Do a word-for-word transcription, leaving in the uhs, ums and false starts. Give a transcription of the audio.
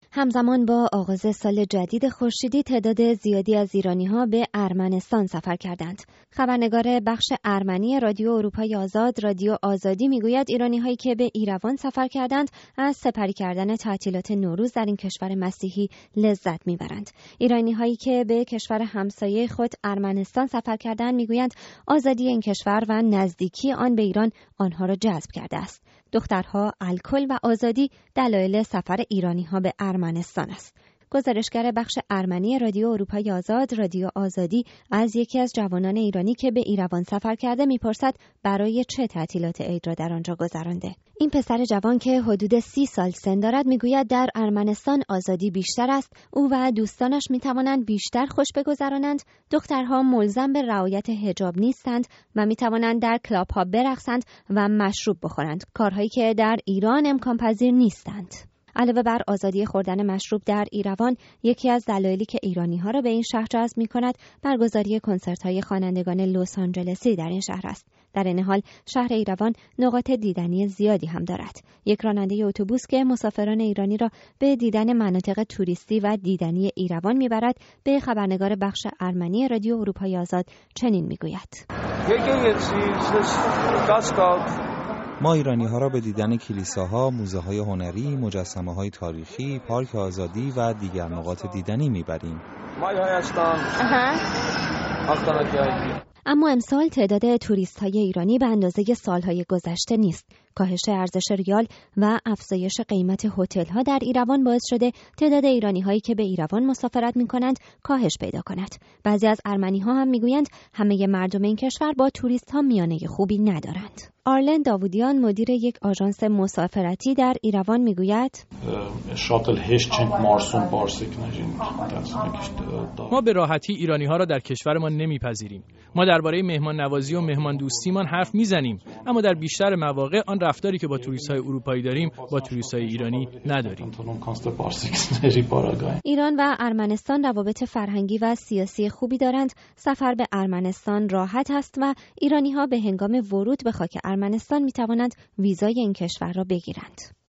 همزمان با آغاز سال جدید خورشیدی تعداد زیادی از ایرانی‌ها به ارمنستان سفر کردند. خبرنگار بخش ارمنی رادیو اروپای آزاد رادیو آزادی میگوید ایرانی‌هایی که به ایروان سفر کردند از سپری کردن تعطیلات نوروز در این کشور مسیحی لذت میبرند. ایرانی‌هایی که به کشور همسایه خود ارمنستان سفر کردند میگویند آزادی این کشور و نزدیکی آن به ایران آنها را جذب کرده است. دخترها، الکل و آزادی دلایل سفر ایرانی‌ها به ارمنستان است. گزارشگر بخش ارمنی رادیو اروپای آزاد رادیو آزادی از یکی از جوانان ایرانی که به ایروان سفر کرده میپرسد برای چه تعطیلات عید را در آنجا گذرانده. این پسر جوان که حدود سی سال سن دارد میگوید در ارمنستان آزادی بیشتر است. او و دوستانش میتوانند بیشتر خوش بگذرانند. دخترها ملزم به رعایت حجاب نیستند و میتوانند در کلاب ها برقصند و مشروب بخورند، کارهایی که در ایران امکان پذیر نیستند. علاوه بر آزادی خوردن مشروب در ایروان، یکی از دلایلی که ایرانی‌ها را به این شهر جذب می‌کند برگزاری کنسرت‌های خوانندگان لس آنجلسی در این شهر است. در این حال شهر ایروان نقاط دیدنی زیادی هم دارد. یک راننده اتوبوس که مسافران ایرانی را به دیدن مناطق توریستی و دیدنی ایروان می‌برد به خبرنگار بخش ارمنی رادیو اروپای آزاد چنین می‌گوید: ما ایرانی‌ها را به دیدن کلیساها، موزه‌های هنری، مجسمه‌های تاریخی، پارک آزادی و دیگر نقاط دیدنی می‌بریم. اما امسال تعداد توریست‌های ایرانی به اندازه سال‌های گذشته نیست. کاهش ارزش ریال و افزایش قیمت هتل‌ها در ایروان باعث شده تعداد ایرانی‌هایی که به ایروان مسافرت می‌کنند کاهش پیدا کند. بعضی از ارمنی‌ها هم می‌گویند همه مردم این کشور با توریست‌ها میانه خوبی ندارند. آرلن داوودیان مدیر یک آژانس مسافرتی در ایروان میگوید: ما به راحتی ایرانی‌ها را در کشورمان نمیپذیریم. ما درباره مهمان نوازی و مهمان دوستیمان حرف میزنیم، اما در بیشتر مواقع آن رفتاری که با توریست‌های اروپایی داریم با توریست‌های ایرانی نداریم. ایران و ارمنستان روابط فرهنگی و سیاسی خوبی دارند. سفر به ارمنستان راحت است و ایرانی‌ها به هنگام ورود به خاک ارمنستان می‌توانند ویزای این کشور را بگیرند.